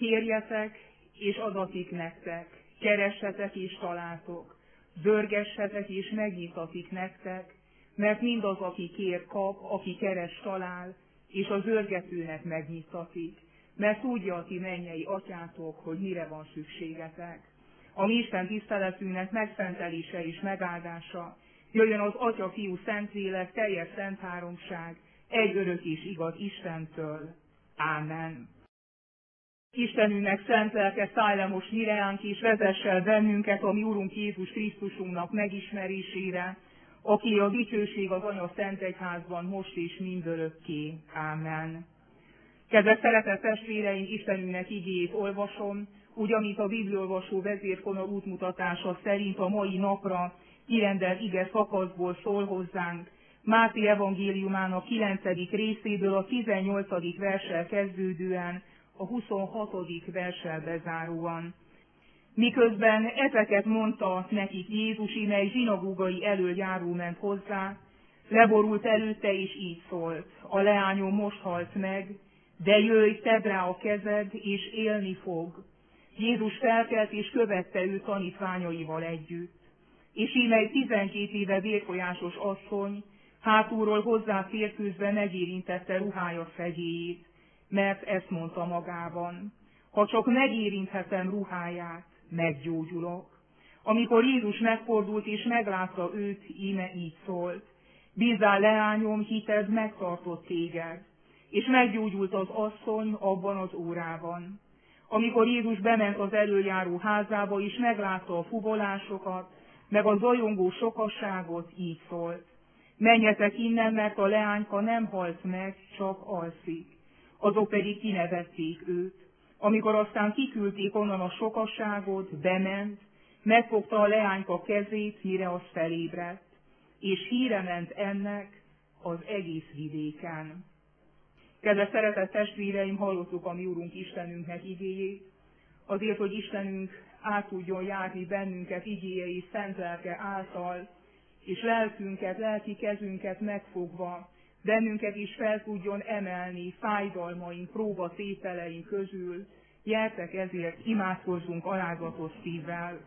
kérjetek, és adatik nektek, keressetek és találtok, zörgessetek és megnyitatik nektek, mert mindaz, aki kér, kap, aki keres, talál, és a zörgetőnek megnyitatik, mert tudja a ti mennyei atyátok, hogy mire van szükségetek. A mi Isten tiszteletünknek megszentelése és megáldása jöjjön az Atya, Fiú, Szentlélek, teljes szent háromság, egy örök és igaz Istentől. Ámen. Istenünknek szent lelke, szállj le most mireánk, és vezess el bennünket a mi Urunk Jézus Krisztusunknak megismerésére, aki a dicsőség az Anya Szent Egyházban most és mindörökké. Ámen. Kedves szeretett testvéreim, Istenünknek igéjét olvasom, úgy, amit a bibliaolvasó vezérfonal útmutatása szerint a mai napra kirendelt ige szakaszból szól hozzánk, Máté evangéliumának 9. részéből a 18. verssel kezdődően, a 26. verssel bezáróan. Miközben ezeket mondta nekik Jézus, íme egy zsinagógai elől járó ment hozzá, leborult előtte és így szólt: a leányom most halt meg, de jöjj, tedd rá a kezed, és élni fog. Jézus felkelt és követte ő tanítványaival együtt. És íme egy 12 éve vérfolyásos asszony hátulról hozzá férkőzve megérintette ruhája fegyéjét, mert ezt mondta magában: ha csak megérinthetem ruháját, meggyógyulok. Amikor Jézus megfordult és meglátta őt, íme így szólt: bízzál, leányom, hited megtartott téged. És meggyógyult az asszony abban az órában. Amikor Jézus bement az előjáró házába, és meglátta a fuvolásokat, meg a zajongó sokasságot, így szólt: menjetek innen, mert a leányka nem halt meg, csak alszik. Azok pedig kinevették őt. Amikor aztán kiküldték onnan a sokasságot, bement, megfogta a leányka kezét, mire az felébredt, és híre ment ennek az egész vidéken. Kedves szeretett testvéreim, hallottuk a mi Urunk Istenünknek igéjét, azért, hogy Istenünk át tudjon járni bennünket igéje és szent lelke által, és lelkünket, lelki kezünket megfogva, bennünket is fel tudjon emelni fájdalmaink, próbatételeink közül. Gyertek ezért, imádkozzunk alázatos szívvel.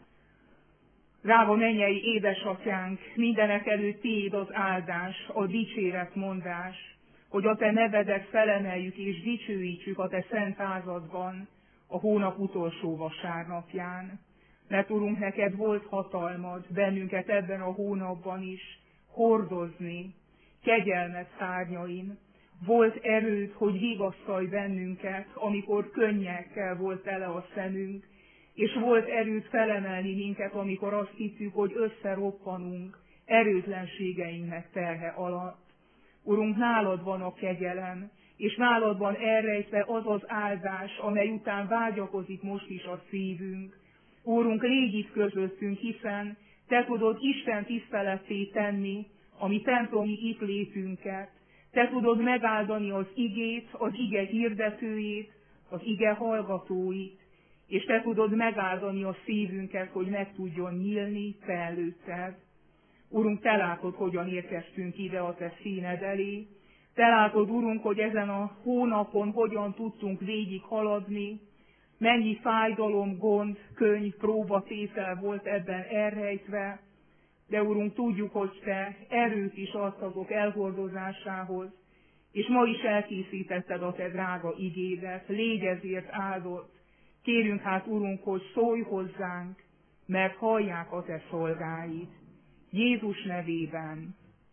Drága mennyei édesatyánk, mindenek előtt tiéd az áldás, a dicséretmondás, hogy a te nevedet felemeljük és dicsőítsük a te szent házadban a hónap utolsó vasárnapján. Mert Urunk, neked volt hatalmad bennünket ebben a hónapban is hordozni kegyelmed szárnyain. Volt erőd, hogy vigasztalj bennünket, amikor könnyekkel volt tele a szemünk, és volt erőd felemelni minket, amikor azt hittük, hogy összeroppanunk erőtlenségeinknek terhe alatt. Urunk, nálad van a kegyelem, és nálad van elrejtve az az áldás, amely után vágyakozik most is a szívünk. Úrunk, légy itt közöttünk, hiszen te tudod Isten tiszteletté tenni a mi templomi itt létünket. Te tudod megáldani az igét, az ige hirdetőjét, az ige hallgatóit, és te tudod megáldani a szívünket, hogy meg tudjon nyílni te előtted. Urunk, te látod, hogyan érkeztünk ide a te színed elé. Te látod, Urunk, hogy ezen a hónapon hogyan tudtunk végig haladni, mennyi fájdalom, gond, könyv, próbatétel volt ebben elrejtve, de Urunk, tudjuk, hogy te erőt is adsz azok elhordozásához, és ma is elkészítetted a te drága igédet, légy ezért áldott. Kérünk hát, Urunk, hogy szólj hozzánk, mert hallják a te szolgáid. Jézus nevében.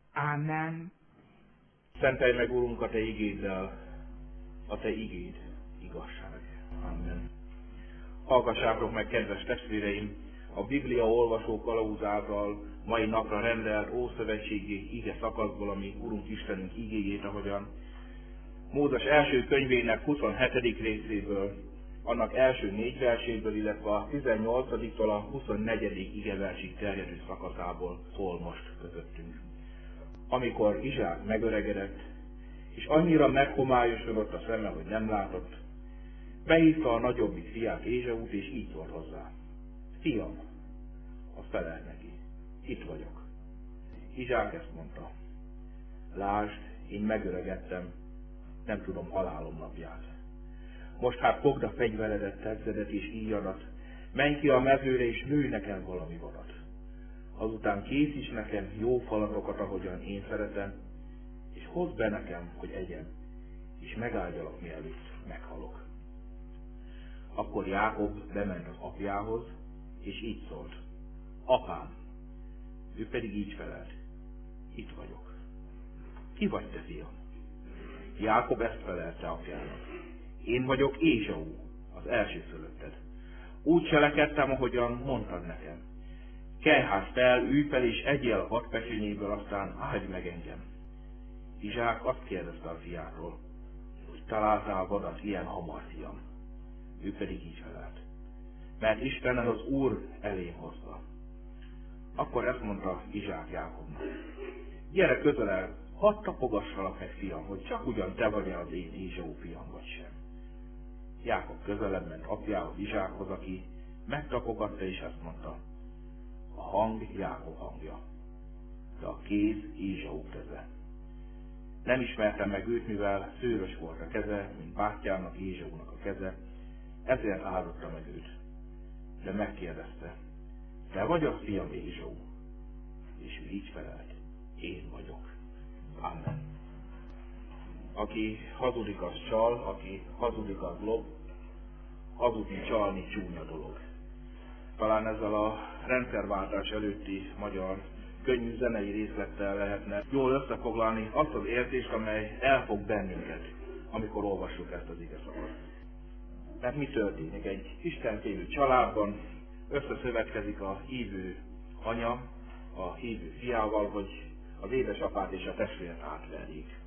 Ámen. Szentelj meg, Urunk, a te igéddel, a te igéd igazság. Amen. Hallgassátok meg, kedves testvéreim, a Biblia olvasó kalauz által mai napra rendelt ószövetségi ige szakaszból, ami Urunk Istenünk igéjét, ahogyan Mózes első könyvének 27. részéből, annak első 4 verséből, illetve a 18-tól a 24. igeversig terjedő szakaszából szól most közöttünk. Amikor Izsák megöregedett, és annyira meghomályosodott a szeme, hogy nem látott, behívta a nagyobbik fiát, Ézsaut, és így szólt hozzá: fiam, azt felelt neki: itt vagyok. Izsák ezt mondta: lásd, én megöregedtem, nem tudom halálom napját. Most hát fogd a fegyveredet, tegzedet és íjadat, menj ki a mezőre és lőj nekem valami vadat. Azután készíts nekem jó falatokat, ahogyan én szeretem, és hozd be nekem, hogy egyem, és megáldjalak, mielőtt meghalok. Akkor Jákob bement az apjához, és így szólt: Apám! Ő pedig így felelt: Itt vagyok. Ki vagy te, fiam? Jákob ezt felelte apjának: Én vagyok Ézsau, az elsőszülötted. Úgy cselekedtem, ahogyan mondtad nekem. Kelj hát fel, ülj fel és egyél a vadpecsönyéből, aztán áldj meg engem. Izsák azt kérdezte a fiától: Hogy találtál vadat ilyen hamar, fiam? Ő pedig így felelt: Mert Isten az Úr elém hozta. Akkor ezt mondta Izsák Jákobnak: Gyere közelebb, hadd tapogassalak meg, fiam, hogy csak ugyan te vagy az én Ézsau fiam, vagy sem. Jákob közelebb ment apjához, Izsákhoz, aki megtapogatta, és ezt mondta: A hang Jákob hangja, de a kéz Ézsau keze. Nem ismertem meg őt, mivel szőrös volt a keze, mint bátyjának, Ézsaunak a keze, ezért áldotta meg őt. De megkérdezte: Te vagy a fiam, Ézsau? És ő így felelt: Én vagyok. Amen. Aki hazudik, az csal, aki hazudik, az lop, hazudni, csalni csúnya dolog. Talán ezzel a rendszerváltás előtti magyar könnyű zenei részlettel lehetne jól összefoglalni azt az érzést, amely elfog bennünket, amikor olvassuk ezt az igeszakot. Mert mi történik? Egy istenfélő családban összeszövetkezik a hívő anya a hívő fiával, hogy az édesapát és a testvért átverjék.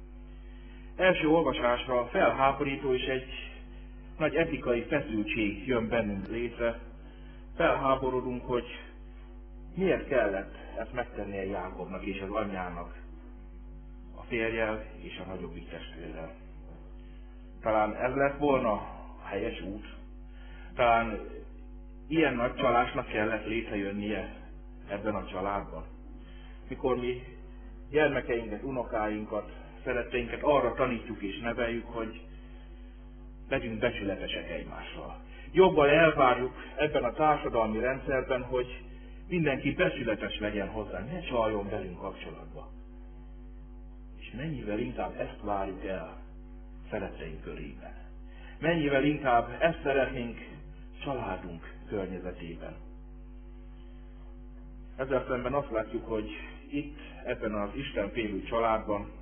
Első olvasásra felháborító és egy nagy etikai feszültség jön bennünk létre. Felháborodunk, hogy miért kellett ezt megtennie Jákobnak és az anyjának, a férjel és a nagyobbik testvérrel. Talán ez lett volna a helyes út. Talán ilyen nagy csalásnak kellett létrejönnie ebben a családban. Mikor mi gyermekeinket, unokáinkat, szeretteinket arra tanítjuk és neveljük, hogy legyünk becsületesek egymással. Jobban elvárjuk ebben a társadalmi rendszerben, hogy mindenki becsületes legyen hozzánk, ne csaljon velünk kapcsolatba. És mennyivel inkább ezt várjuk el szeretteink körében. Mennyivel inkább ezt szeretnénk családunk környezetében. Ezzel szemben azt látjuk, hogy itt, ebben az istenfélő családban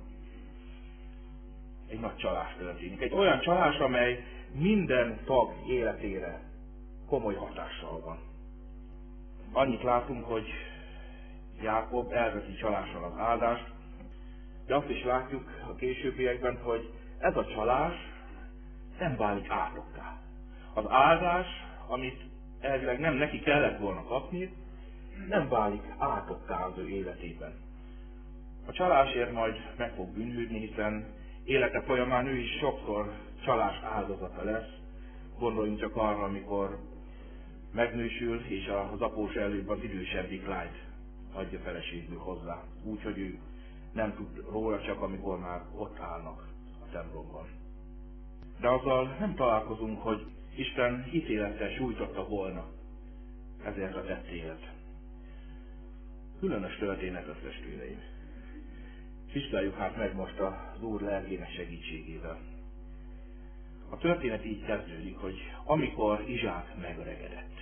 egy nagy csalás történik. Egy olyan csalás, amely minden tag életére komoly hatással van. Annyit látunk, hogy Jákob elveszi csalással az áldást, de azt is látjuk a későbbiekben, hogy ez a csalás nem válik átokká. Az áldás, amit elvileg nem neki kellett volna kapni, nem válik átokká az ő életében. A csalásért majd meg fog bűnhődni, hiszen élete folyamán ő is sokszor csalás áldozata lesz. Gondoljunk csak arra, amikor megnősül, és az após előbb az idősebbik lányt adja feleségül hozzá. Úgyhogy ő nem tud róla, csak amikor már ott állnak a templomban. De azzal nem találkozunk, hogy Isten ítélettel sújtotta volna ezért a tettéért. Különös történet az, testvéreim. Vizsgáljuk hát meg most az Úr lelkének segítségével. A történet így kezdődik, hogy amikor Izsák megöregedett.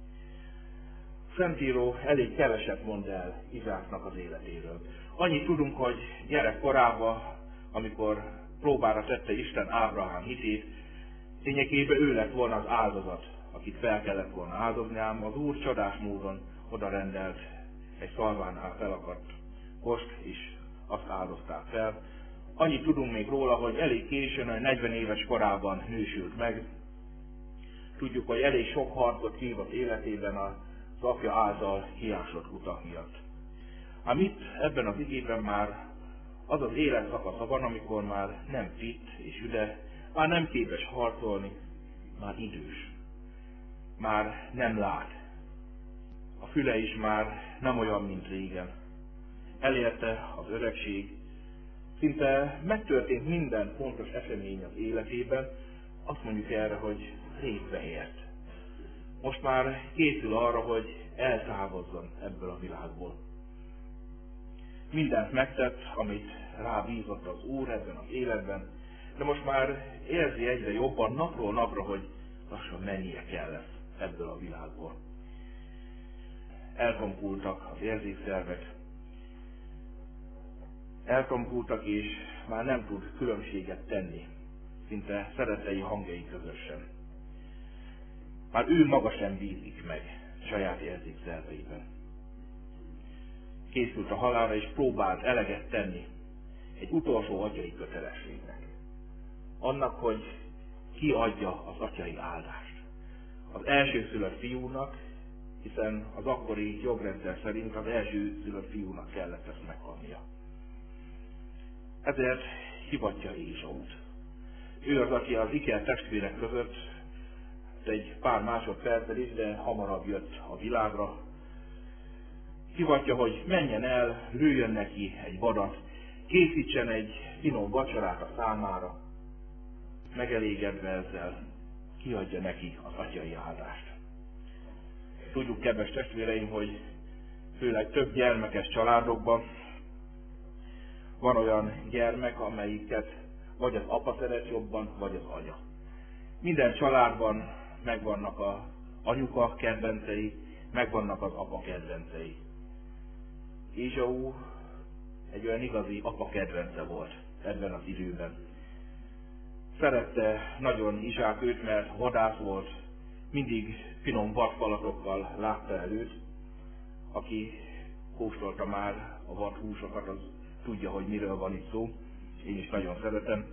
Szentíró elég keveset mond el Izsáknak az életéről. Annyit tudunk, hogy gyerekkorában, amikor próbára tette Isten Ábrahám hitét, lényegében ő lett volna az áldozat, akit fel kellett volna áldozni, ám az Úr csodás módon oda rendelt egy szalvánál felakadt kost, és azt áldozták fel. Annyit tudunk még róla, hogy elég későn, hogy 40 éves korában nősült meg. Tudjuk, hogy elég sok harcot vívott életében az apja által kiásott utak miatt. Ám itt, ebben az igében már az az életszakasza van, amikor már nem fit és üde, már nem képes harcolni, már idős. Már nem lát. A füle is már nem olyan, mint régen. Elérte az öregség. Szinte megtörtént minden fontos esemény az életében, azt mondjuk erre, hogy részbe ért. Most már készül arra, hogy eltávozzon ebből a világból. Mindent megtett, amit rábízott az Úr ebben az életben, de most már érzi egyre jobban napról napra, hogy lassan mennie kellett ebből a világból. Eltompultak az érzékszervek, eltompultak, és már nem tud különbséget tenni, szinte szerettei hangjai között sem. Már ő maga sem bízik meg saját érzékszerveiben. Készült a halálra, és próbált eleget tenni egy utolsó atyai kötelességnek. Annak, hogy kiadja az atyai áldást. Az elsőszülött fiúnak, hiszen az akkori jogrendszer szerint az elsőszülött fiúnak kellett ezt meghalnia. Ezért hivatja Ésaút. Ő az, aki az iker testvérek között egy pár másodperccel is, de hamarabb jött a világra. Hivatja, hogy menjen el, lőjön neki egy vadat, készítsen egy finom vacsorát a számára, megelégedve ezzel kiadja neki az atyai áldást. Tudjuk, kedves testvéreim, hogy főleg több gyermekes családokban van olyan gyermek, amelyiket vagy az apa szeret jobban, vagy az anya. Minden családban megvannak az anyuka kedvencei, megvannak az apa kedvencei. Ézsau egy olyan igazi apa kedvence volt ebben az időben. Szerette nagyon Izsák őt, mert vadász volt, mindig finom vadfalatokkal látta el őt. Aki kóstolta már a vadhúsokat, az tudja, hogy miről van itt szó. Én is nagyon szeretem.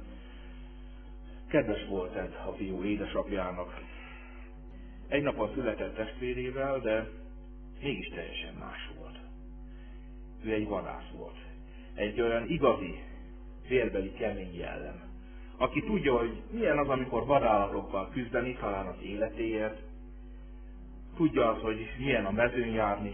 Kedves volt ez a fiú édesapjának. Egy napon született testvérével, de mégis teljesen más volt. Ő egy vadász volt. Egy olyan igazi, vérbeli kemény jellem. Aki tudja, hogy milyen az, amikor vadállatokkal küzdeni, talán az életéért. Tudja az, hogy milyen a mezőn járni.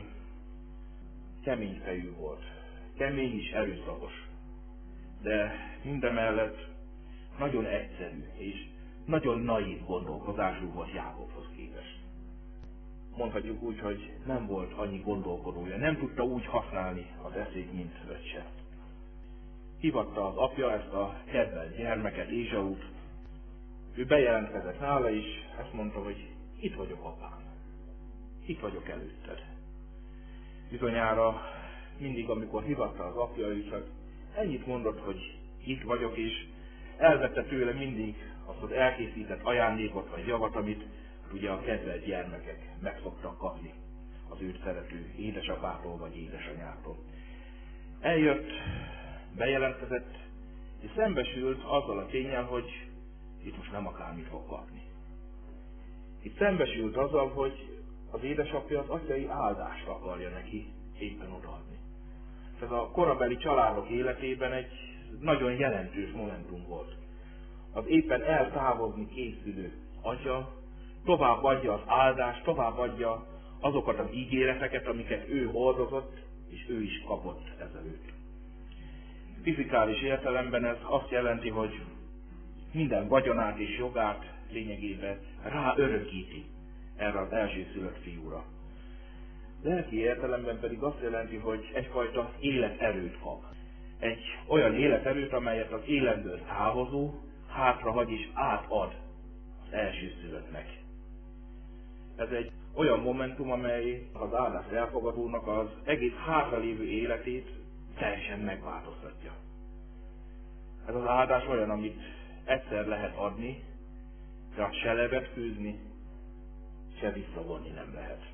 Kemény fejű volt. Kemény és erőszakos. De mindemellett nagyon egyszerű és nagyon naív gondolkozású volt Jákobhoz képest. Mondhatjuk úgy, hogy nem volt annyi gondolkodója, nem tudta úgy használni az eszét, mint öccse. Hivatta az apja ezt a kedvelt gyermeket, Ézsaut. Ő bejelentkezett nála, és ezt mondta, hogy itt vagyok, apám. Itt vagyok előtted. Bizonyára mindig, amikor hivatta az apja, ő csak ennyit mondott, hogy itt vagyok, és elvette tőle mindig azt az elkészített ajándékot vagy javat, amit ugye a kedvelt gyermekek meg szoktak kapni az őt szerető édesapától vagy édesanyától. Eljött, bejelentkezett, és szembesült azzal a ténnyel, hogy itt most nem akármit fog kapni. Itt szembesült azzal, hogy az édesapja az atyai áldást akarja neki éppen odaadni. Ez a korabeli családok életében egy nagyon jelentős momentum volt. Az éppen eltávozni készülő atya továbbadja az áldást, továbbadja azokat az ígéreteket, amiket ő hordozott, és ő is kapott ezelőtt. Fizikális értelemben ez azt jelenti, hogy minden vagyonát és jogát lényegében ráörökíti erre az elsőszülött fiúra. Lelki értelemben pedig azt jelenti, hogy egyfajta életerőt kap. Egy olyan életerőt, amelyet az életből távozó hátrahagy és átad az elsőszülöttnek. Ez egy olyan momentum, amely az áldást elfogadónak az egész hátralévő életét teljesen megváltoztatja. Ez az áldás olyan, amit egyszer lehet adni, de se levetkőzni, se visszavonni nem lehet.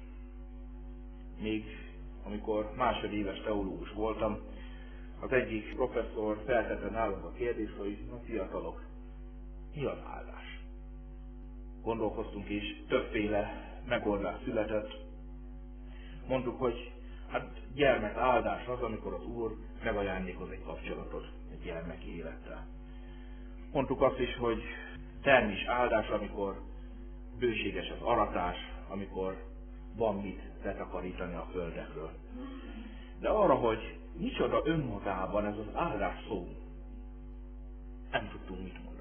Még amikor másodéves teológus voltam, az egyik professzor feltette nálunk a kérdést, hogy fiatalok, mi az áldás? Gondolkoztunk, és többféle megoldás született. Mondtuk, hogy gyermek áldás az, amikor az Úr megajándékoz egy kapcsolatot egy gyermek élettel. Mondtuk azt is, hogy termés áldás, amikor bőséges az aratás, amikor van mit letakarítani a földekről. De arra, hogy micsoda önmagában ez az áldás szó, nem tudtunk mit mondani.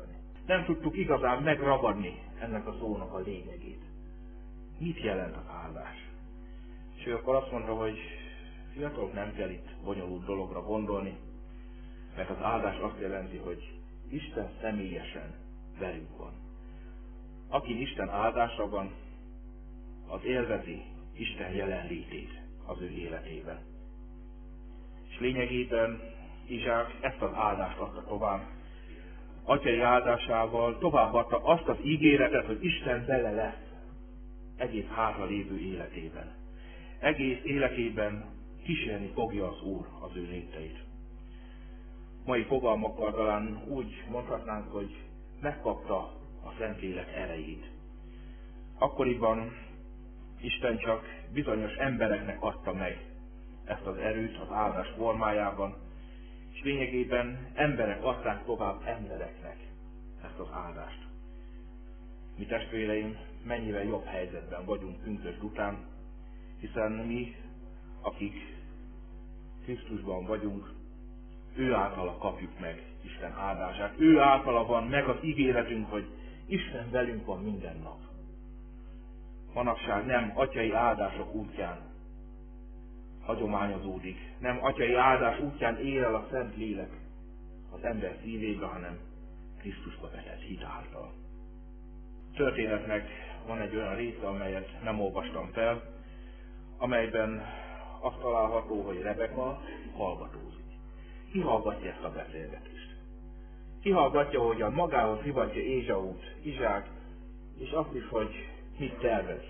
Nem tudtuk igazán megragadni ennek a szónak a lényegét. Mit jelent az áldás? És ő akkor azt mondta, hogy fiatalok, nem kell itt bonyolult dologra gondolni, mert az áldás azt jelenti, hogy Isten személyesen velünk van. Aki Isten áldása van, az élvezi Isten jelenlétét az ő életében. És lényegében Izsák ezt az áldást adta tovább. Atyai áldásával továbbadta azt az ígéretet, hogy Isten vele lesz egész hátra lévő életében. Egész életében kísérni fogja az Úr az ő lépteit. Mai fogalmakkal talán úgy mondhatnánk, hogy megkapta a Szentlélek erejét. Akkoriban Isten csak bizonyos embereknek adta meg ezt az erőt az áldás formájában, és lényegében emberek adták tovább embereknek ezt az áldást. Mi testvéreim, mennyivel jobb helyzetben vagyunk pünkösd után, hiszen mi, akik Krisztusban vagyunk, ő általa kapjuk meg Isten áldását. Ő általa van meg az ígéretünk, hogy Isten velünk van minden nap. Manapság nem atyai áldások útján hagyományozódik, nem atyai áldás útján él el a Szentlélek az ember szívébe, hanem Krisztusba vetett hit által. A történetnek van egy olyan része, amelyet nem olvastam fel, amelyben azt található, hogy Rebeka hallgatózik. Ki hallgatja ezt a beszélgetést? Ki hallgatja, hogyan magához hivatja Ézsaut, Izsák, és azt is, hogy mit tervez.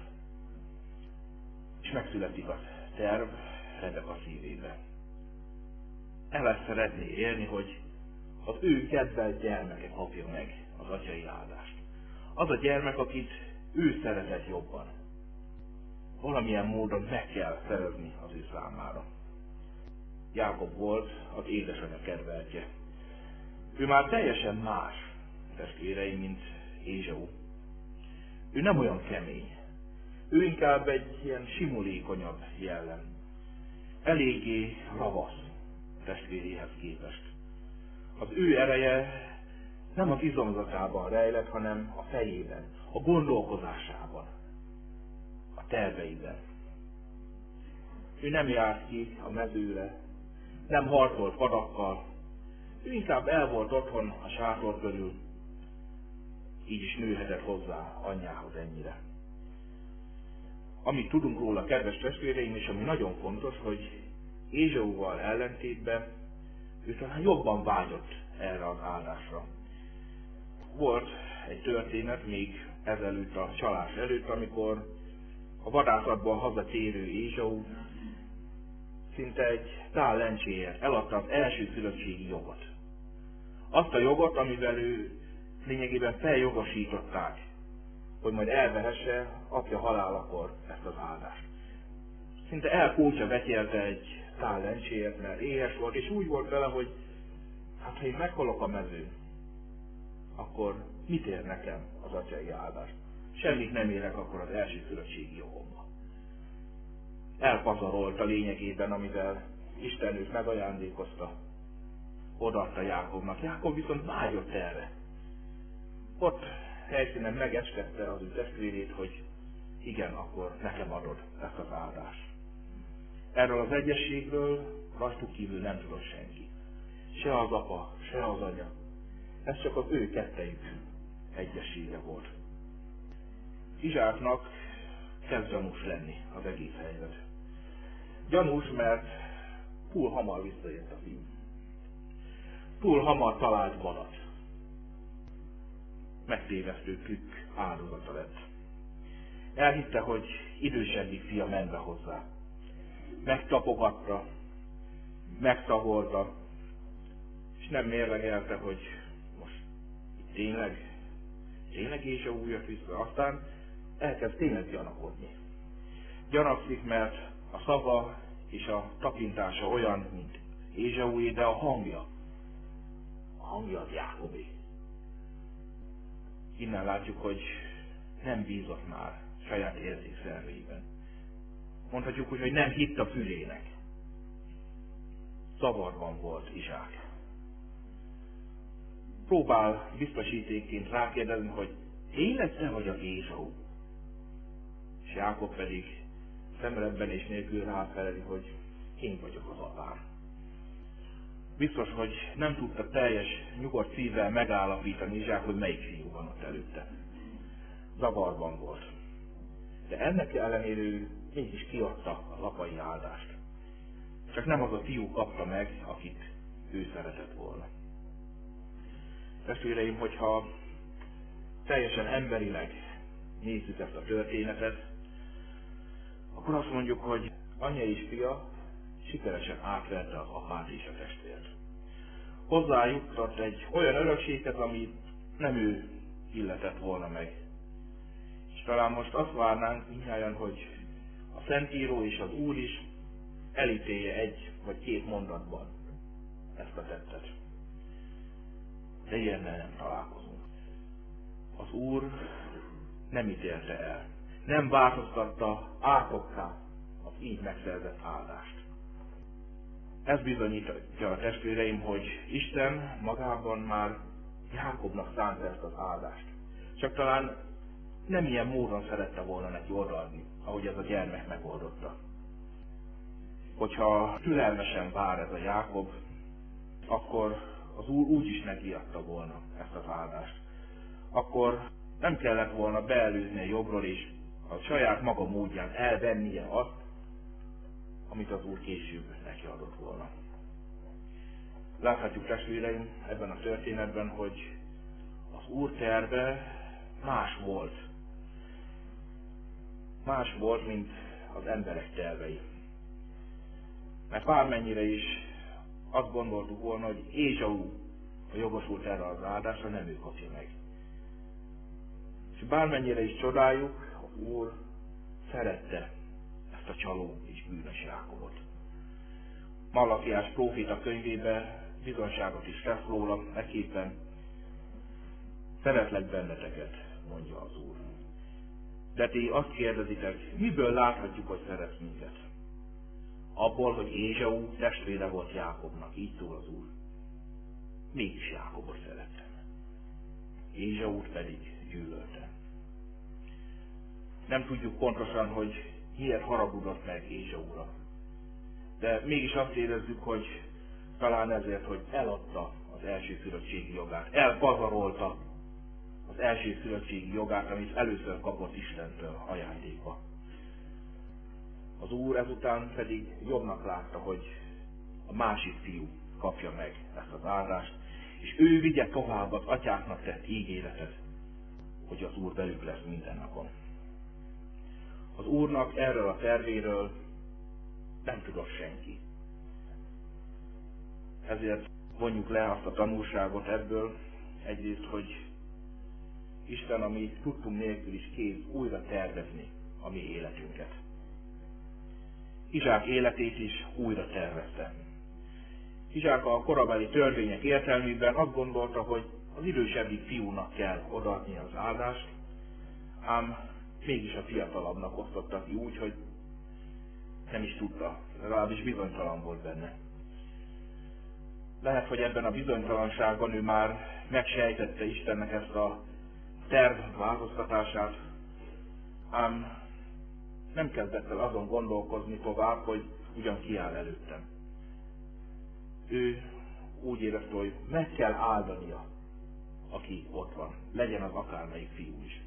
És megszületik a terv Rebeka szívébe. El szeretné élni, hogy az ő kedvelt gyermeke kapja meg az atyai áldást. Az a gyermek, akit ő szeretett jobban. Valamilyen módon meg kell szerezni az ő számára. Jákob volt az édesanyja kedveltje. Ő már teljesen más, testvéreim, mint Ézsau. Ő nem olyan kemény. Ő inkább egy ilyen simulékonyabb jellem. Eléggé ravasz testvéréhez képest. Az ő ereje nem az izomzatában rejlett, hanem a fejében, a gondolkozásában, a terveiben. Ő nem járt ki a mezőre, nem harcolt vadakkal, ő inkább el volt otthon a sátor körül, így is nőhetett hozzá anyjához ennyire. Amit tudunk róla, kedves testvéreim, és ami nagyon fontos, hogy Ézsauval ellentétben ő talán jobban vágyott erre az áldásra. Volt egy történet még ezelőtt, a csalás előtt, amikor a vadászatból hazatérő Ézsau szinte egy tál lencséért eladta az elsőszülöttségi jogot. Azt a jogot, amivel ő lényegében feljogosították, hogy majd elvehesse apja halálakor ezt az áldást. Szinte elkótya vetjelte egy tál lencséért, mert éhes volt, és úgy volt vele, hogy hát ha én meghalok a mezőn, akkor mit ér nekem az atyai áldás? Semmit nem érek akkor az elsőszülöttségi jogommal. Elpazarolta lényegében, amivel Isten őt megajándékozta, odaadta Jákobnak. Jákob viszont vágyott erre. Ott helyszínen megeskette az ő testvérét, hogy igen, akkor nekem adod ezt az áldást. Erről az egyességről rajtuk kívül nem tudott senki. Se az apa, se az anya. Ez csak az ő kettejük egyessége volt. Izsáknak kezd gyanús lenni az egész helyzet. Gyanús, mert túl hamar visszaért a fiú. Túl hamar talált valat. Megtévesztő trükk áldozata lett. Elhitte, hogy idősebbik fia ment be hozzá. Megtapogatta, megtagolta, és nem mérlegelte, hogy most tényleg Ézsau jött vissza. Aztán elkezd tényleg gyanakodni. Gyanakszik, mert a szava és a tapintása olyan, mint Ézsaué, de a hangja az Jákobé. Innen látjuk, hogy nem bízott már saját érzékszerveiben. Mondhatjuk úgy, hogy nem hitt a fülének. Zavarban volt Izsák. próbál biztosítékként rákérdezni, hogy tényleg te vagy az Ézsau? És Jákob pedig szemrebben és nélkül ráfeleli, hogy én vagyok az apám. Biztos, hogy nem tudta teljes, nyugodt szívvel megállapítani Izsák, hogy melyik fiú van ott előtte. Zavarban volt. De ennek ellenére ő mégis kiadta az apai áldást. Csak nem az a fiú kapta meg, akit ő szeretett volna. Testvéreim, hogyha teljesen emberileg nézzük ezt a történetet, akkor azt mondjuk, hogy anyja és fia sikeresen átverte az apát és a testvért. Hozzájutott egy olyan örökséghez, amit nem ő illetett volna meg. És talán most azt várnánk mindnyájan, hogy a Szentíró és az Úr is elítélje egy vagy két mondatban ezt a tettet. De ilyennel nem találkozunk. Az Úr nem ítélte el, nem változtatta átokká az így megszerzett áldást. Ez bizonyítja a testvéreim, hogy Isten magában már Jákobnak szánta ezt az áldást. Csak talán nem ilyen módon szerette volna neki odaadni, ahogy ez a gyermek megoldotta. Hogyha türelmesen vár ez a Jákob, akkor az Úr úgy is nekiadta volna ezt az áldást. Akkor nem kellett volna beelőzni a jobbról és a saját maga módján elvennie azt, amit az Úr később neki adott volna. Láthatjuk, testvéreim, ebben a történetben, hogy az Úr terve más volt. Más volt, mint az emberek tervei. Mert bármennyire is azt gondoltuk volna, hogy Ézsau a jogosult erre az áldásra, nem ő kapja meg. És bármennyire is csodáljuk, az Úr szerette ezt a csaló és bűnös Jákobot. Malakiás próféta könyvébe bizonyságot is tesz róla, ekképpen: szeretlek benneteket, mondja az Úr. De ti azt kérdezitek, miből láthatjuk, hogy szeretsz minket? Abból, hogy Ézsau testvére volt Jákobnak, így szól az Úr. Mégis Jákobot szerettem. Ézsaut pedig gyűlöltem. Nem tudjuk pontosan, hogy miért haragudott meg Ézsaura. De mégis azt érezzük, hogy talán ezért, hogy eladta az elsőszülöttségi jogát, elpazarolta az elsőszülöttségi jogát, amit először kapott Istentől ajándékba. Az Úr ezután pedig jobbnak látta, hogy a másik fiú kapja meg ezt az áldást, és ő vigye tovább az atyáknak tett ígéretet, hogy az Úr velük lesz minden napon. Az Úrnak erről a tervéről nem tudott senki. Ezért vonjuk le azt a tanulságot ebből, egyrészt, hogy Isten, ami tudtunk nélkül is kész újra tervezni a mi életünket. Izsák életét is újra tervezte. Izsák a korabeli törvények értelmében azt gondolta, hogy az idősebbik fiúnak kell odaadni az áldást, ám mégis a fiatalabbnak osztotta ki úgy, hogy nem is tudta, legalábbis bizonytalan volt benne. Lehet, hogy ebben a bizonytalanságban ő már megsejtette Istennek ezt a terv változtatását, ám nem kezdett el azon gondolkozni tovább, hogy ugyan kiáll előttem. Ő úgy érezte, hogy meg kell áldania, aki ott van, legyen az akármelyik fiú is.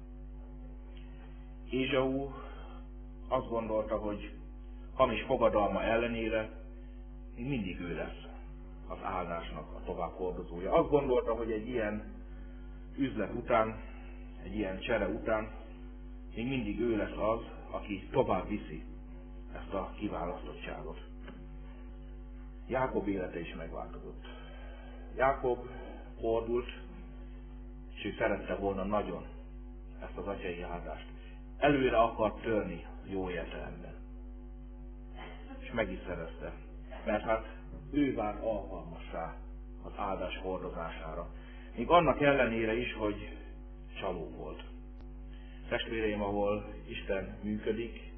Ézsau azt gondolta, hogy hamis fogadalma ellenére még mindig ő lesz az áldásnak a továbbhordozója. Azt gondolta, hogy egy ilyen üzlet után, egy ilyen csere után még mindig ő lesz az, aki tovább viszi ezt a kiválasztottságot. Jákob élete is megváltozott. Jákob fordult, és ő szerette volna nagyon ezt az atyai áldást. Előre akart törni jó értelemben. És meg is szerezte. Mert hát ő vált alkalmassá az áldás hordozására. Még annak ellenére is, hogy csaló volt. Testvéreim, ahol Isten működik,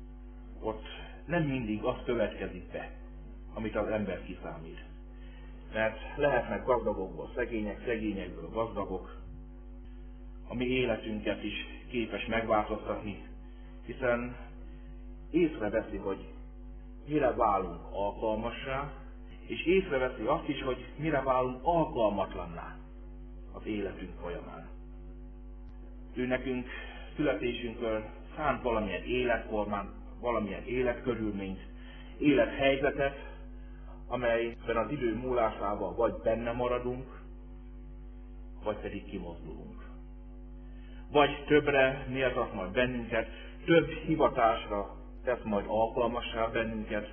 ott nem mindig az következik be, amit az ember kiszámít. Mert lehetnek gazdagokból szegények, szegényekből gazdagok. A mi életünket is képes megváltoztatni, hiszen észreveszi, hogy mire válunk alkalmassá, és észreveszi azt is, hogy mire válunk alkalmatlanná az életünk folyamán. Ő nekünk születésünkről szánt valamilyen életformán, valamilyen életkörülményt, élethelyzetet, amelyben az idő múlásával vagy benne maradunk, vagy pedig kimozdulunk. Vagy többre méltat majd bennünket, több hivatásra tesz majd alkalmassá bennünket,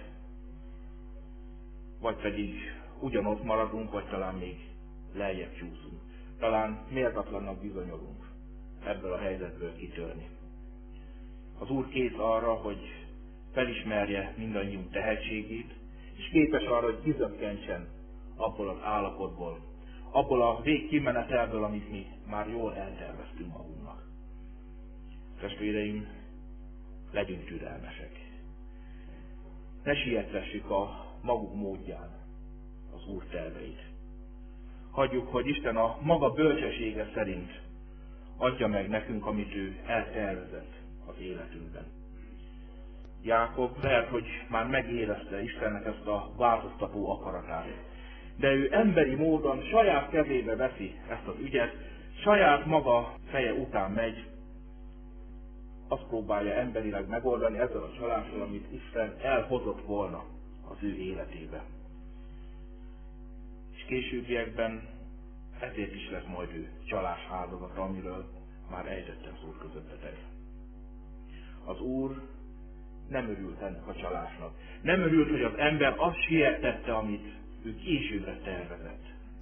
vagy pedig ugyanott maradunk, vagy talán még lejjebb csúszunk. Talán méltatlannak bizonyulunk ebből a helyzetből kitörni. Az Úr kész arra, hogy felismerje mindannyiunk tehetségét, és képes arra, hogy kizökkentsen abból az állapotból, abból a végkimenetelből, amit mi már jól elterveztünk magunknak. Testvéreim, legyünk türelmesek. Ne siettessük a maguk módján az Úr terveit. Hagyjuk, hogy Isten a maga bölcsessége szerint adja meg nekünk, amit ő eltervezett az életünkben. Jákob lehet, hogy már megérezte Istennek ezt a változtató akaratát, de ő emberi módon saját kezébe veszi ezt az ügyet, saját maga feje után megy, azt próbálja emberileg megoldani ezzel a csalással, amit Isten elhozott volna az ő életébe. És későbbiekben ezért is lesz majd ő csalás áldozata, amiről már ejtettem szót közöttetek. Az Úr nem örült ennek a csalásnak. Nem örült, hogy az ember azt sietette, amit ő későbbre tervezett.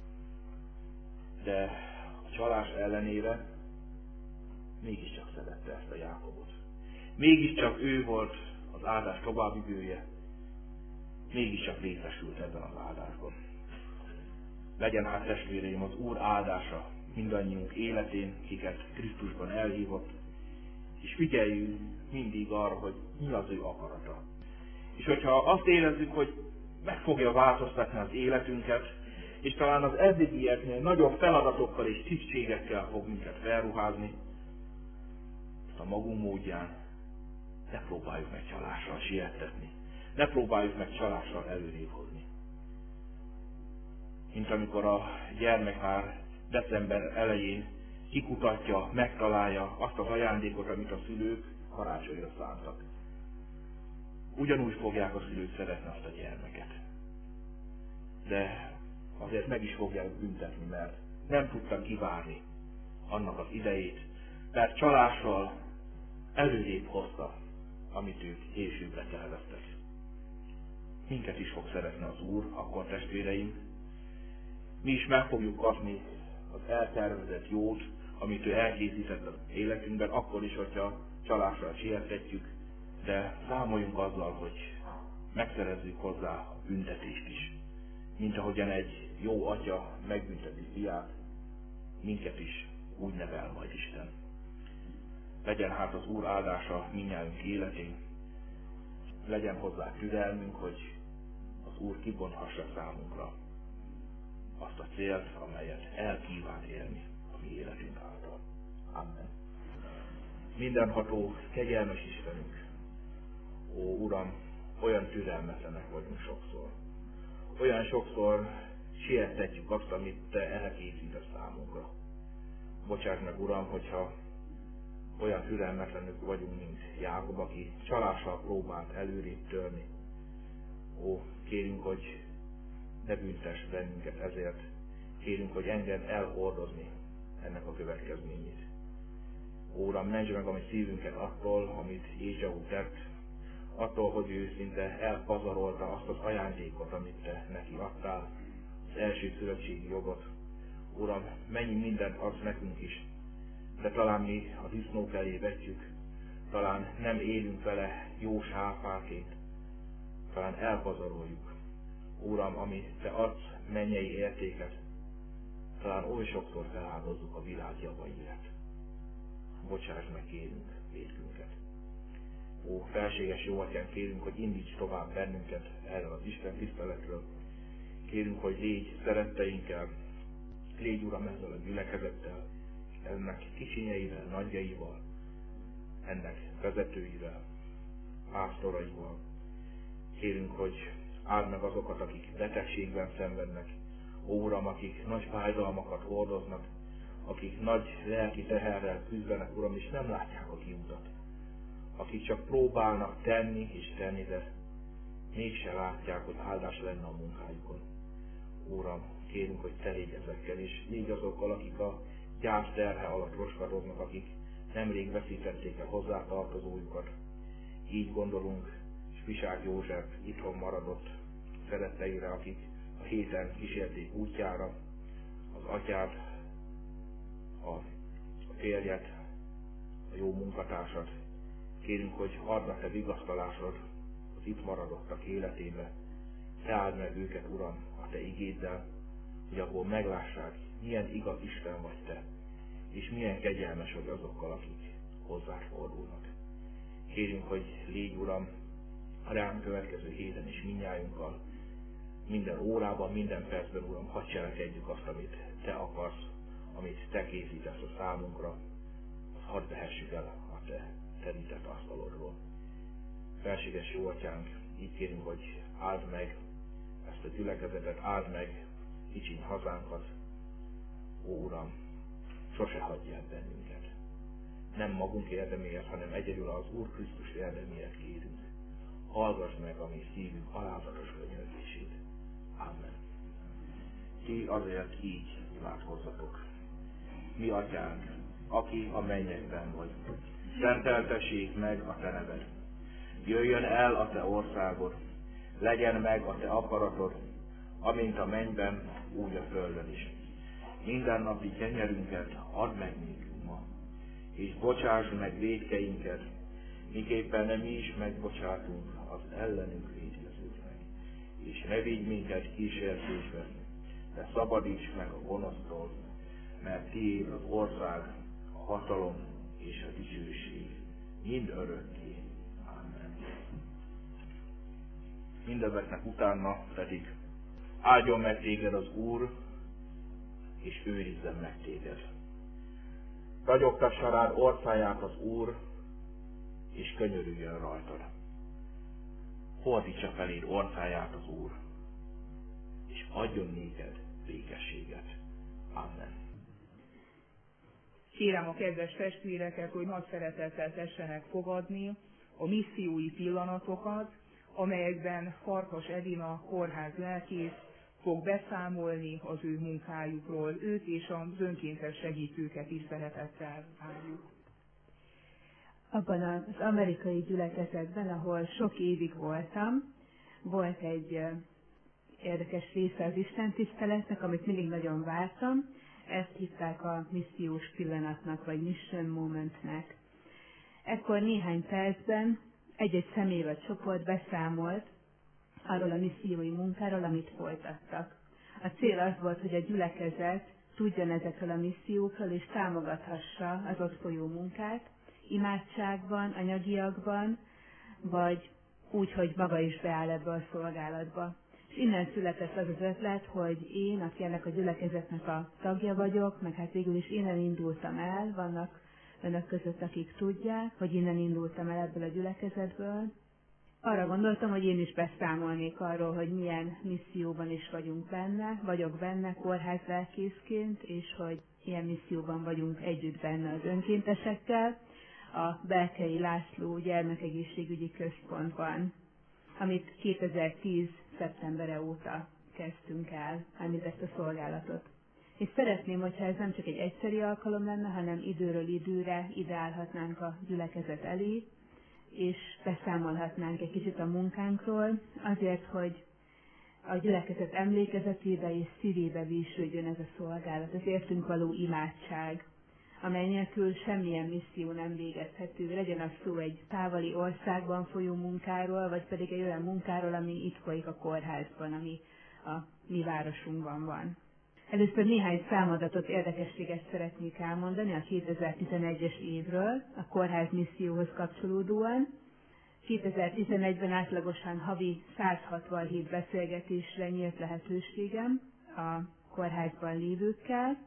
De a csalás ellenére mégiscsak szerette ezt a Jákobot. Mégiscsak ő volt az áldás továbbvivője. Mégiscsak részesült ebben az áldásban. Legyen hát, testvéreim, az Úr áldása mindannyiunk életén, kiket Krisztusban elhívott, és figyeljünk mindig arra, hogy mi az ő akarata. És hogyha azt érezzük, hogy meg fogja változtatni az életünket, és talán az eddigieknél nagyobb feladatokkal és tisztségekkel fog minket felruházni, a magunk módján ne próbáljuk meg csalással siettetni. Ne próbáljuk meg csalással előrébb hozni. Mint amikor a gyermek már december elején kikutatja, megtalálja azt az ajándékot, amit a szülők karácsonyra szántak. Ugyanúgy fogják a szülők szeretni azt a gyermeket. De azért meg is fogják büntetni, mert nem tudtak kivárni annak az idejét, mert csalással előrébb hozta, amit ők későbbre terveztek. Minket is fog szeretni az Úr, akkor testvéreim. Mi is meg fogjuk kapni az eltervezett jót, amit ő elkészített az életünkben, akkor is, hogyha csalással sietetjük, de számoljunk azzal, hogy megszerezzük hozzá a büntetést is. Mint ahogyan egy jó atya megbünteti fiát, minket is úgy nevel majd Isten. Legyen hát az Úr áldása mindnyájunk életén, legyen hozzá türelmünk, hogy az Úr kibonthassa számunkra azt a célt, amelyet el kíván élni a mi életünk által. Amen. Mindenható, kegyelmes Istenünk, ó Uram, olyan türelmetlenek vagyunk sokszor. Olyan sokszor siettetjük azt, amit Te elkészítesz számunkra. Bocsáss meg, Uram, hogyha olyan türelmetlenük vagyunk, mint Jákob, aki csalással próbált előrébb törni. Ó, kérünk, hogy ne büntess bennünket ezért. Kérünk, hogy engedd elhordozni ennek a következményét. Ó, Uram, mentsd meg a mi szívünket attól, amit Ézsau tett, attól, hogy ő szinte elpazarolta azt az ajándékot, amit Te neki adtál, az első szövetségi jogot. Uram, mennyi mindent adsz nekünk is, de talán mi a disznók elé vetjük, talán nem élünk vele jó sáfáként, talán elpazaroljuk. Uram, ami Te adsz mennyei értéket, talán oly sokszor feláldozzuk a világ javaiért. Bocsáss meg, kérünk vétkünket. Ó, felséges jó Atyán, kérünk, hogy indíts tovább bennünket erről az Isten tiszteletről. Kérünk, hogy légy szeretteinkkel, légy Uram ezzel a gyülekezettel, ennek kicsinyeivel, nagyjaival, ennek vezetőivel, pásztoraival. Kérünk, hogy áld meg azokat, akik betegségben szenvednek, ó Uram, akik nagy fájdalmakat hordoznak, akik nagy lelki teherrel küzdenek, Uram, és nem látják a kiutat. Akik csak próbálnak tenni és tenni, de mégse látják, hogy áldás lenne a munkájukon. Uram, kérünk, hogy te légy ezekkel, és légy azokkal, akik a gyász terhe alatt roskadoznak, akik nemrég veszítették el hozzátartozójukat. Így gondolunk Spisák József itthon maradott szeretteire, akik a héten kísérték útjára az atyát, a férjet, a jó munkatársat. Kérünk, hogy add a te vigasztalásod az itt maradottak életébe. Te áld meg őket, Uram, a te igéddel, hogy abból meglássák, milyen igaz Isten vagy te, és milyen kegyelmes vagy azokkal, akik hozzád fordulnak. Kérünk, hogy légy, Uram, a ránk következő héten is mindnyájunkkal, minden órában, minden percben, Uram, hadd cselekedjük azt, amit te akarsz, amit te készítesz a számunkra, azt hadd vehessük el a te terített asztalodról. Felséges jó atyánk, így kérünk, hogy áld meg ezt a gyülekezetet, áld meg kicsiny hazánkat. Ó Uram, sose hagyj el bennünket. Nem magunk érdeméért, hanem egyedül az Úr Krisztus érdeméért kérünk. Hallgass meg a mi szívünk alázatos könyörgését. Amen. Ti azért így imádkozzatok. Mi atyánk, aki a mennyekben vagy, szenteltessék meg a te neved. Jöjjön el a te országod, legyen meg a te akaratod, amint a mennyben, úgy a földön is. Mindennapi kenyerünket add meg nékünk ma, és bocsáss meg vétkeinket, miképpen mi is megbocsátunk az ellenünk vétkezőknek. És ne vigy minket kísértésbe, de szabadíts meg a gonosztól, mert tiéd az ország, a hatalom és a dicsőség mind örökké. Amen. Mindezeknek utána pedig áldjon meg téged az Úr, és őrizzen meg téged. Ragyogtassa rád orcáját az Úr, és könyörüljön rajtad. Fordítsa feléd orcáját az Úr, és adjon néked békességet. Amen. Kérem a kedves testvéreket, hogy nagy szeretettel tessenek fogadni a missziói pillanatokat, amelyekben Farkas Edina kórház lelkész fog beszámolni az ő munkájukról. Őt és az önkéntes segítőket is szeretettel várjuk. Abban az amerikai gyülekezetben, ahol sok évig voltam, volt egy érdekes része az istentiszteletnek, amit mindig nagyon vártam. Ezt hívták a missziós pillanatnak, vagy mission momentnek. Ekkor néhány percben egy-egy személy vagy csoport beszámolt arról a missziói munkáról, amit folytattak. A cél az volt, hogy a gyülekezet tudjon ezekről a missziókról, és támogathassa az ott folyó munkát, imádságban, anyagiakban, vagy úgy, hogy maga is beáll ebbe a szolgálatba. És innen született az az ötlet, hogy én, aki ennek a gyülekezetnek a tagja vagyok, meg hát végül is innen indultam el, vannak önök között, akik tudják, hogy innen indultam el ebből a gyülekezetből. Arra gondoltam, hogy én is beszámolnék arról, hogy milyen misszióban is vagyok benne kórházlelkészként, és hogy ilyen misszióban vagyunk együtt benne az önkéntesekkel, a Belkei László Gyermekegészségügyi Központban, amit 2010. szeptembere óta kezdtünk el, mármint ezt a szolgálatot. És szeretném, hogyha ez nem csak egy egyszeri alkalom lenne, hanem időről időre ideálhatnánk a gyülekezet elé, és beszámolhatnánk egy kicsit a munkánkról, azért, hogy a gyülekezet emlékezetébe és szívébe vísődjön ez a szolgálat, az értünk való imádság, amely nélkül semmilyen misszió nem végezhető. Legyen az szó egy távoli országban folyó munkáról, vagy pedig egy olyan munkáról, ami itt folyik a kórházban, ami a mi városunkban van. Először néhány számadatot, érdekességet szeretnék elmondani a 2011-es évről, a kórház misszióhoz kapcsolódóan. 2011-ben átlagosan havi 167 beszélgetésre nyílt lehetőségem a kórházban lévőkkel.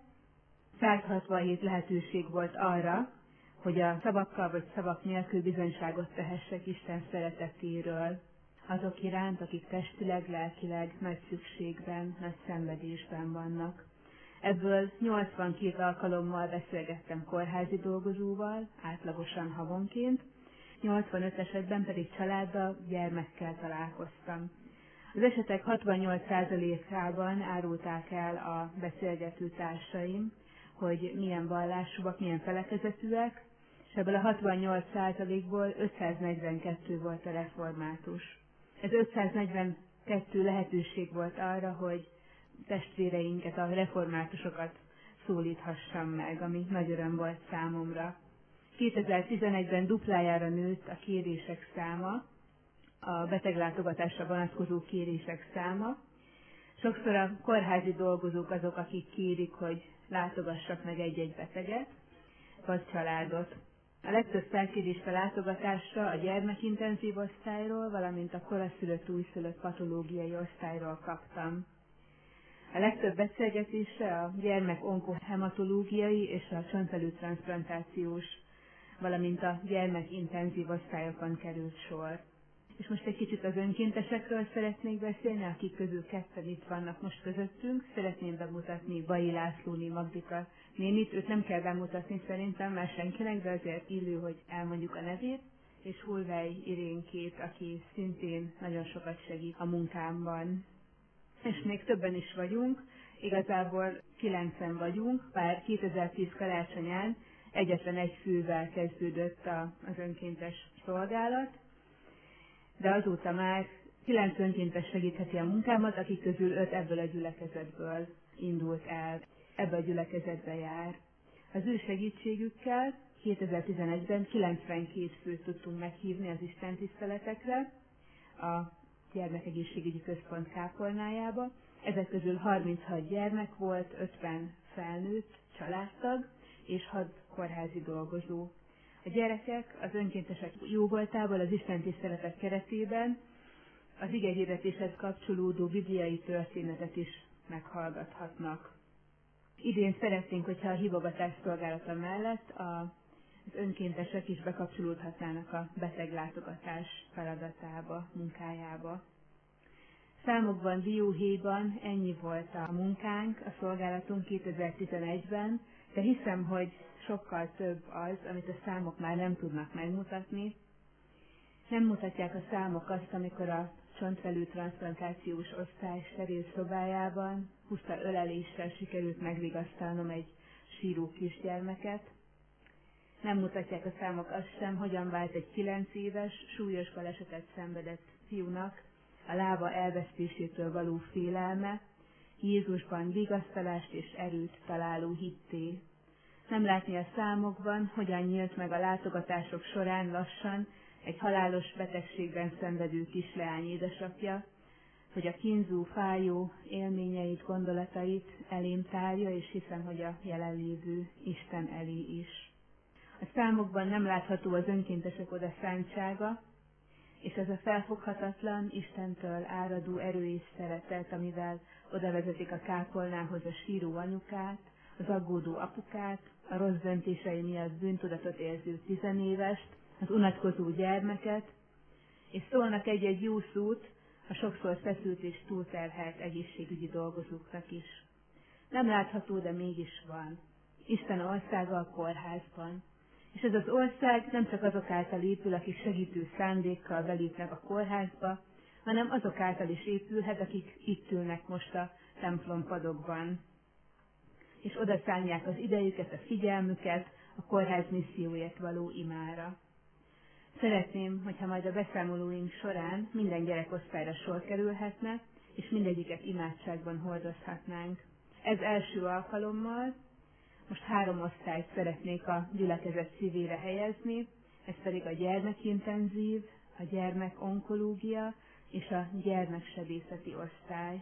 167 lehetőség volt arra, hogy a szavakkal vagy szavak nélkül bizonyságot tehessek Isten szeretetéről azok iránt, akik testileg, lelkileg nagy szükségben, nagy szenvedésben vannak. Ebből 82 alkalommal beszélgettem kórházi dolgozóval, átlagosan havonként, 85 esetben pedig családdal, gyermekkel találkoztam. Az esetek 68%-ában árulták el a beszélgető társaim, hogy milyen vallásúak, milyen felekezetűek, és ebből a 68%-ból 542 volt a református. Ez 542 lehetőség volt arra, hogy testvéreinket, a reformátusokat szólíthassam meg, ami nagy öröm volt számomra. 2011-ben duplájára nőtt a kérések száma, a beteglátogatásra vonatkozó kérések száma. Sokszor a kórházi dolgozók azok, akik kérik, hogy látogassak meg egy-egy beteget, vagy családot. A legtöbb felkérést a látogatásra a gyermekintenzív osztályról, valamint a koraszülött, újszülött patológiai osztályról kaptam. A legtöbb beszélgetésre a gyermek onkohematológiai és a csontvelőtranszplantációs, valamint a gyermekintenzív osztályokon került sor. És most egy kicsit az önkéntesekről szeretnék beszélni, akik közül ketten itt vannak most közöttünk. Szeretném bemutatni Bai Lászlóné Magdika nénit, őt nem kell bemutatni szerintem már senkinek, de azért illő, hogy elmondjuk a nevét, és Hulvej Irénkét, aki szintén nagyon sokat segít a munkámban. És még többen is vagyunk, igazából 9-en vagyunk, bár 2010 karácsonyán egyetlen egy fővel kezdődött az önkéntes szolgálat, de azóta már 9 önkéntes segítheti a munkámat, akik közül 5 ebből a gyülekezetből indult el, ebbe a gyülekezetbe jár. Az ő segítségükkel 2011-ben 92 főt tudtunk meghívni az istentiszteletekre a Gyermekegészségügyi Központ kápolnájába. Ezek közül 36 gyermek volt, 50 felnőtt családtag és 6 kórházi dolgozó. A gyerekek az önkéntesek jóvoltából az istentiszteletek keretében az igehirdetéshez kapcsolódó bibliai történetet is meghallgathatnak. Idén szeretnénk, hogyha a hívogatás szolgálata mellett az önkéntesek is bekapcsolódhatnának a beteglátogatás feladatába, munkájába. Számokban, dióhéjban ennyi volt a munkánk, a szolgálatunk 2011-ben, de hiszem, hogy sokkal több az, amit a számok már nem tudnak megmutatni. Nem mutatják a számok azt, amikor a csontvelőtranszplantációs osztály steril szobájában puszta öleléssel sikerült megvigasztalnom egy síró kisgyermeket. Nem mutatják a számok azt sem, hogyan vált egy 9 éves, súlyos balesetet szenvedett fiúnak a lába elvesztésétől való félelme, Jézusban vigasztalást és erőt találó hitté. Nem látni a számokban, hogyan nyílt meg a látogatások során lassan egy halálos betegségben szenvedő kisleány édesapja, hogy a kínzó, fájó élményeit, gondolatait elém tárja, és hiszem, hogy a jelenlévő Isten elé is. A számokban nem látható az önkéntesek odaszántsága, és ez a felfoghatatlan, Istentől áradó erő és szeretet, amivel odavezetik a kápolnához a síró anyukát, az aggódó apukát, a rossz döntései miatt bűntudatot érző 10 évest, az unatkozó gyermeket, és szólnak egy-egy jó szót a sokszor feszült és túlterhelt egészségügyi dolgozóknak is. Nem látható, de mégis van. Isten országa a kórházban. És ez az ország nem csak azok által épül, akik segítő szándékkal belépnek a kórházba, hanem azok által is épülhet, akik itt ülnek most a templompadokban. És oda szánják az idejüket, a figyelmüket a kórház misszióért való imára. Szeretném, hogyha majd a beszámolóink során minden gyerekosztályra sor kerülhetne, és mindegyiket imádságban hordozhatnánk. Ez első alkalommal most 3 osztályt szeretnék a gyülekezet szívére helyezni, ez pedig a gyermekintenzív, a gyermekonkológia és a gyermeksebészeti osztály.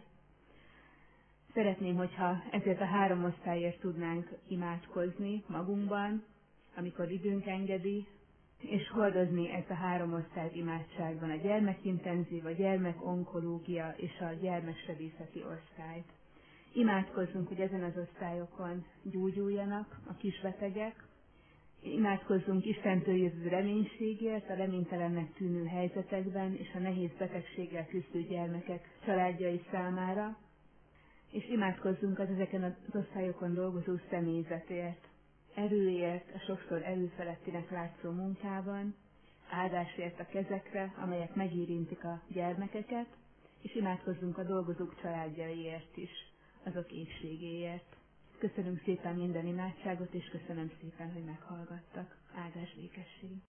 Szeretném, hogyha ezért a 3 osztályért tudnánk imádkozni magunkban, amikor időnk engedi, és hordozni ezt a 3 osztályt imádságban, a gyermekintenzív, a gyermekonkológia és a gyermeksebészeti osztályt. Imádkozzunk, hogy ezen az osztályokon gyógyuljanak a kisbetegek, imádkozzunk Istentől jövő reménységért, a reménytelennek tűnő helyzetekben és a nehéz betegséggel küzdő gyermekek családjai számára, és imádkozzunk az ezeken az osztályokon dolgozó személyzetért, erőért, a sokszor erőfelettinek látszó munkában, áldásért a kezekre, amelyek megérintik a gyermekeket, és imádkozzunk a dolgozók családjaiért is, azok épségéért. Köszönöm szépen minden imádságot, és köszönöm szépen, hogy meghallgattak. Áldás békesség!